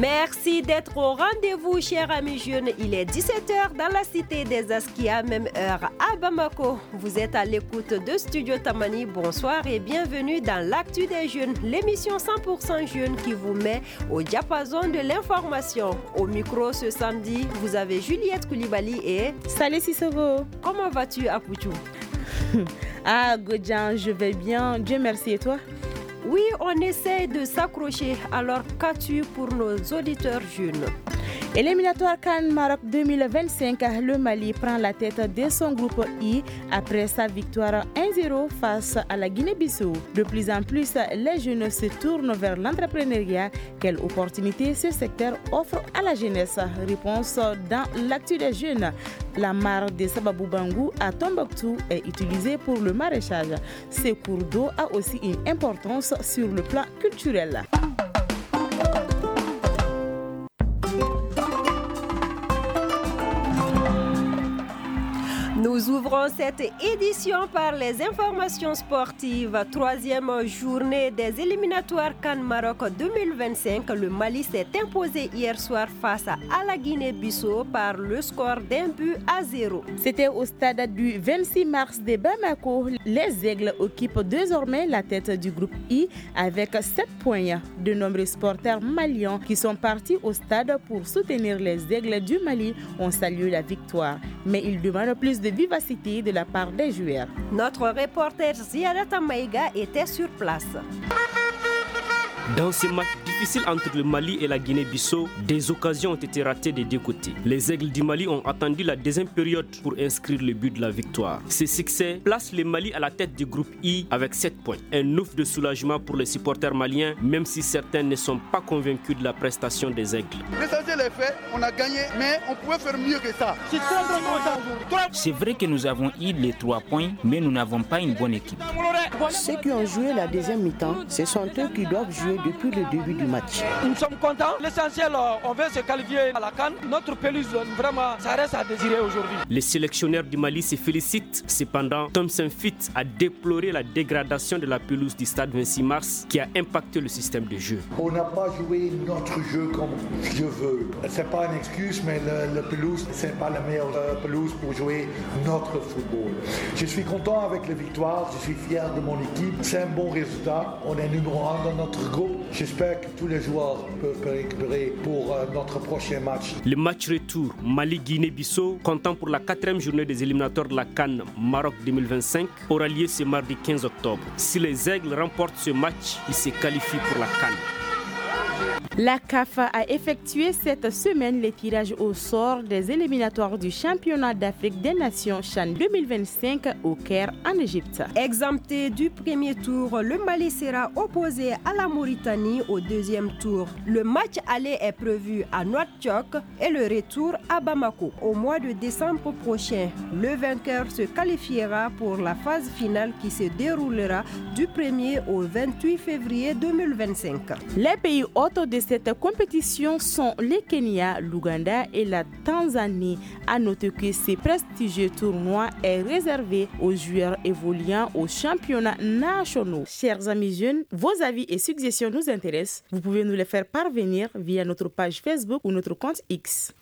Merci d'être au rendez-vous, chers amis jeunes. Il est 17h dans la cité des Askia, même heure à Bamako. Vous êtes à l'écoute de Studio Tamani. Bonsoir et bienvenue dans l'Actu des jeunes, l'émission 100% jeunes qui vous met au diapason de l'information. Au micro ce samedi, vous avez Juliette Koulibaly et Salé Sissoko. Comment vas-tu, Apouchou? Ah, Godjan, je vais bien. Dieu merci, et toi? Oui, on essaie de s'accrocher. Alors, qu'as-tu pour nos auditeurs jeunes? Éliminatoire CAN Maroc 2025, le Mali prend la tête de son groupe I après sa victoire 1-0 face à la Guinée-Bissau. De plus en plus, les jeunes se tournent vers l'entrepreneuriat. Quelle opportunité ce secteur offre à la jeunesse? Réponse dans l'actu des jeunes. La mare de Sababou Bangou à Tombouctou est utilisée pour le maraîchage. Ce cours d'eau a aussi une importance sur le plan culturel. Nous ouvrons cette édition par les informations sportives. Troisième journée des éliminatoires CAN Maroc 2025. Le Mali s'est imposé hier soir face à la Guinée-Bissau par le score d'1-0. C'était au stade du 26 mars de Bamako. Les Aigles occupent désormais la tête du groupe I avec 7 points. De nombreux supporters maliens qui sont partis au stade pour soutenir les Aigles du Mali ont salué la victoire. Mais ils demandent plus de vivacité de la part des joueurs. Notre reporter Ziarata Maïga était sur place. Dans ce match difficile entre le Mali et la Guinée-Bissau, des occasions ont été ratées des deux côtés. Les Aigles du Mali ont attendu la deuxième période pour inscrire le but de la victoire. Ce succès place le Mali à la tête du groupe I avec 7 points. Un ouf de soulagement pour les supporters maliens, même si certains ne sont pas convaincus de la prestation des Aigles. L'essentiel est fait, on a gagné, mais on pouvait faire mieux que ça. C'est vrai que nous avons eu les 3 points, mais nous n'avons pas une bonne équipe. Ceux qui ont joué la deuxième mi-temps, ce sont eux qui doivent jouer depuis le début du match. Nous sommes contents. L'essentiel, on veut se qualifier à la CAN. Notre pelouse, vraiment, ça reste à désirer aujourd'hui. Les sélectionneurs du Mali se félicitent. Cependant, Thomson Fit a déploré la dégradation de la pelouse du stade 26 mars qui a impacté le système de jeu. On n'a pas joué notre jeu comme je veux. C'est pas une excuse, mais la pelouse, c'est pas la meilleure pelouse pour jouer notre football. Je suis content avec la victoire. Je suis fier de mon équipe. C'est un bon résultat. On est numéro 1 dans notre groupe. J'espère que tous les joueurs peuvent récupérer pour notre prochain match. Le match retour Mali-Guinée-Bissau, comptant pour la 4e journée des éliminatoires de la CAN Maroc 2025, aura lieu ce mardi 15 octobre. Si les Aigles remportent ce match, ils se qualifient pour la CAN. La CAF a effectué cette semaine les tirages au sort des éliminatoires du championnat d'Afrique des Nations CHAN 2025 au Caire en Égypte. Exempté du premier tour, le Mali sera opposé à la Mauritanie au deuxième tour. Le match aller est prévu à Nouakchott et le retour à Bamako. Au mois de décembre prochain, le vainqueur se qualifiera pour la phase finale qui se déroulera du 1er au 28 février 2025. Les pays hôtes de cette compétition sont le Kenya, l'Ouganda et la Tanzanie. À noter que ce prestigieux tournoi est réservé aux joueurs évoluant aux championnats nationaux. Chers amis jeunes, vos avis et suggestions nous intéressent. Vous pouvez nous les faire parvenir via notre page Facebook ou notre compte X.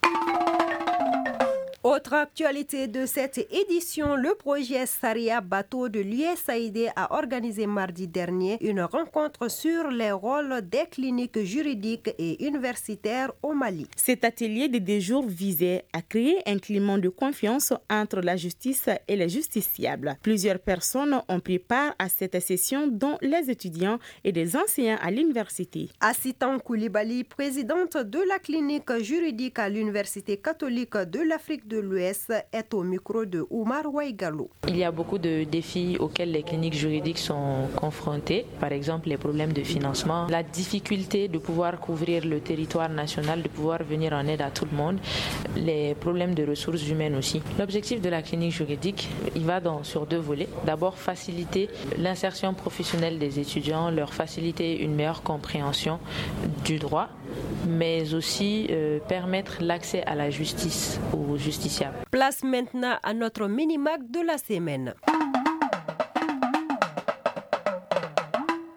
Autre actualité de cette édition, le projet Saria Bateau de l'USAID a organisé mardi dernier une rencontre sur les rôles des cliniques juridiques et universitaires au Mali. Cet atelier de 2 jours visait à créer un climat de confiance entre la justice et les justiciables. Plusieurs personnes ont pris part à cette session, dont les étudiants et des enseignants à l'université. Assitan Koulibaly, présidente de la clinique juridique à l'Université catholique de l'Afrique de l'Ouest, est au micro de Oumar Ouaïgalou. Il y a beaucoup de défis auxquels les cliniques juridiques sont confrontées, par exemple les problèmes de financement, la difficulté de pouvoir couvrir le territoire national, de pouvoir venir en aide à tout le monde, les problèmes de ressources humaines aussi. L'objectif de la clinique juridique, il va sur 2 volets. D'abord, faciliter l'insertion professionnelle des étudiants, leur faciliter une meilleure compréhension du droit, mais aussi permettre l'accès à la justice aux justiciables. Place maintenant à notre mini-mac de la semaine.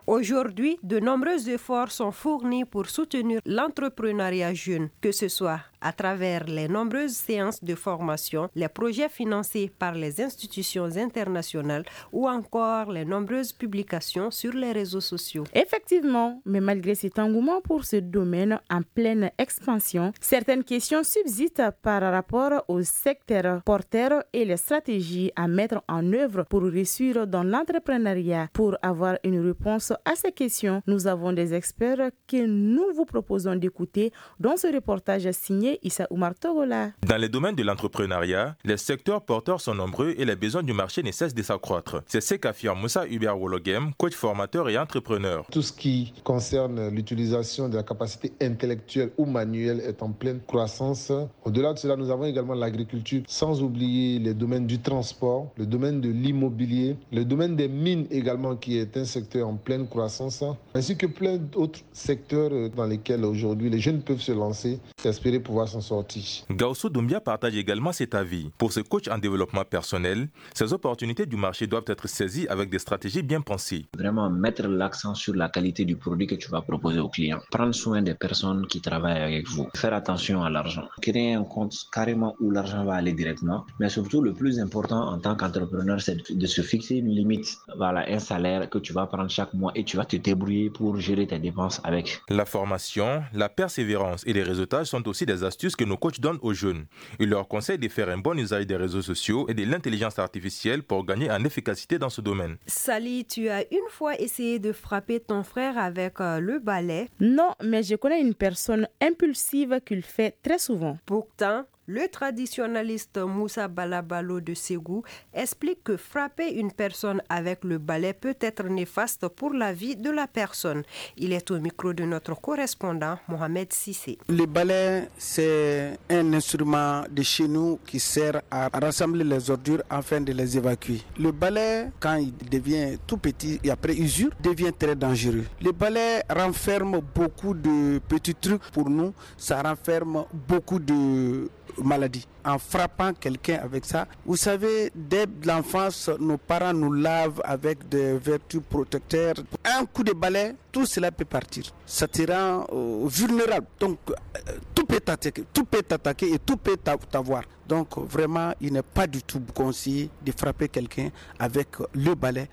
Aujourd'hui, de nombreux efforts sont fournis pour soutenir l'entrepreneuriat jeune, que ce soit à travers les nombreuses séances de formation, les projets financés par les institutions internationales ou encore les nombreuses publications sur les réseaux sociaux. Effectivement, mais malgré cet engouement pour ce domaine en pleine expansion, certaines questions subsistent par rapport au secteur porteur et les stratégies à mettre en œuvre pour réussir dans l'entrepreneuriat. Pour avoir une réponse à ces questions, nous avons des experts que nous vous proposons d'écouter dans ce reportage signé Issa Oumar Togola. Dans les domaines de l'entrepreneuriat, les secteurs porteurs sont nombreux et les besoins du marché ne cessent de s'accroître. C'est ce qu'affirme Moussa Hubert Wologem, coach formateur et entrepreneur. Tout ce qui concerne l'utilisation de la capacité intellectuelle ou manuelle est en pleine croissance. Au-delà de cela, nous avons également l'agriculture, sans oublier les domaines du transport, le domaine de l'immobilier, le domaine des mines également qui est un secteur en pleine croissance, ainsi que plein d'autres secteurs dans lesquels aujourd'hui les jeunes peuvent se lancer et espérer pouvoir s'en sortir. Gaussou Doumbia partage également cet avis. Pour ce coach en développement personnel, ces opportunités du marché doivent être saisies avec des stratégies bien pensées. Vraiment mettre l'accent sur la qualité du produit que tu vas proposer au client. Prendre soin des personnes qui travaillent avec vous. Faire attention à l'argent. Créer un compte carrément où l'argent va aller directement. Mais surtout, le plus important en tant qu'entrepreneur, c'est de se fixer une limite. Voilà, un salaire que tu vas prendre chaque mois et tu vas te débrouiller pour gérer tes dépenses avec. La formation, la persévérance et les résultats sont aussi des astuces que nos coachs donnent aux jeunes. Ils leur conseillent de faire un bon usage des réseaux sociaux et de l'intelligence artificielle pour gagner en efficacité dans ce domaine. Sally, tu as une fois essayé de frapper ton frère avec le balai? Non, mais je connais une personne impulsive qui le fait très souvent. Pourtant, le traditionnaliste Moussa Balabalo de Ségou explique que frapper une personne avec le balai peut être néfaste pour la vie de la personne. Il est au micro de notre correspondant Mohamed Sissé. Le balai, c'est un instrument de chez nous qui sert à rassembler les ordures afin de les évacuer. Le balai, quand il devient tout petit et après usure, devient très dangereux. Le balai renferme beaucoup de petits trucs pour nous. Ça renferme beaucoup de maladies. En frappant quelqu'un avec ça, vous savez, dès l'enfance, nos parents nous lavent avec des vertus protecteurs. Un coup de balai, tout cela peut partir. Ça te rend vulnérable. Donc, tout peut t'attaquer et tout peut t'avoir. Donc, vraiment, il n'est pas du tout conseillé de frapper quelqu'un avec le balai.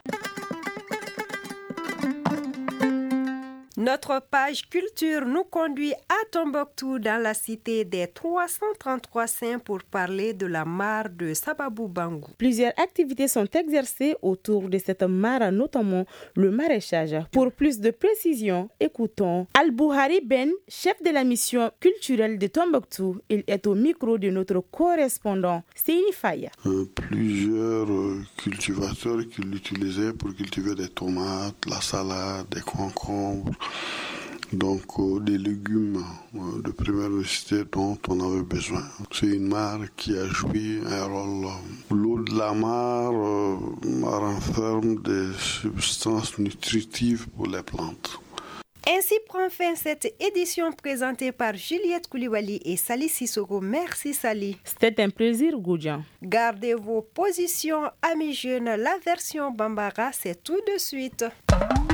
Notre page culture nous conduit à Tombouctou dans la cité des 333 saints pour parler de la mare de Sababou Bangou. Plusieurs activités sont exercées autour de cette mare, notamment le maraîchage. Pour plus de précision, écoutons Al-Bouhari Ben, chef de la mission culturelle de Tombouctou. Il est au micro de notre correspondant Seini Faya. Plusieurs cultivateurs qui l'utilisaient pour cultiver des tomates, la salade, des concombres. Donc des légumes de première nécessité dont on avait besoin. C'est une mare qui a joué un rôle. L'eau de la mare renferme des substances nutritives pour les plantes. Ainsi prend fin cette édition présentée par Juliette Kouliwali et Sally Sissoko. Merci Sally. C'était un plaisir, Goudjan. Gardez vos positions, amis jeunes. La version Bambara, c'est tout de suite.